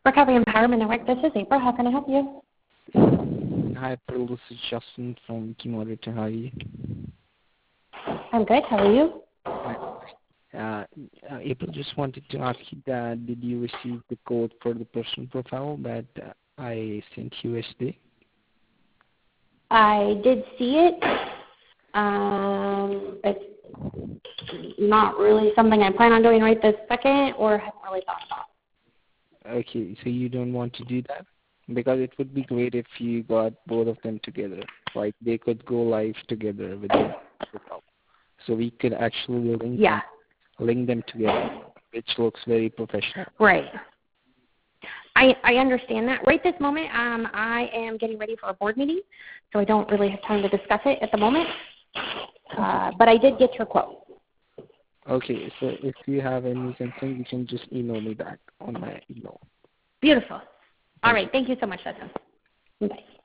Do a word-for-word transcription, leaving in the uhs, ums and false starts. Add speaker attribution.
Speaker 1: Recovery Empowerment Network. This is April. How can I help you?
Speaker 2: Hi, April. This is Justin from Kimorita. How are you?
Speaker 1: I'm good. How are you?
Speaker 2: Uh, uh, April, just wanted to ask you that did you receive the code for the personal profile that uh, I sent you yesterday?
Speaker 1: I did see it. Um, it's not really something I plan on doing right this second or haven't really thought about.
Speaker 2: Okay, so you don't want to do that? Because it would be great if you got both of them together. Like they could go live together with the profile. So we could actually link
Speaker 1: Yeah.
Speaker 2: them, link them together, which looks very professional.
Speaker 1: Right. I, I understand that. Right this moment, um, I am getting ready for a board meeting, so I don't really have time to discuss it at the moment. Uh, but I did get your quote.
Speaker 2: Okay, so if you have any concern, you can just email me back on my email.
Speaker 1: Beautiful. All
Speaker 2: Thank
Speaker 1: right.
Speaker 2: you.
Speaker 1: Thank you so much, Justin. Bye.